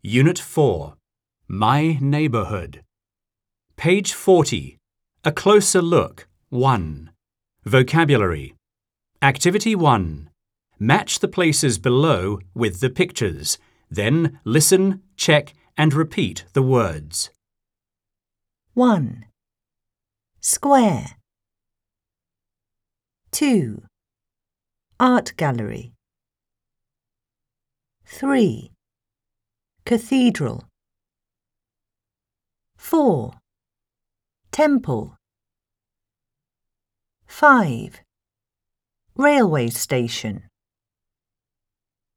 Unit 4. My Neighborhood. Page 40. A Closer Look 1. Vocabulary. Activity 1. Match the places below with the pictures. Then listen, check, and repeat the words. 1. Square. 2. Art gallery. 3. Cathedral. 4. Temple. 5. Railway station.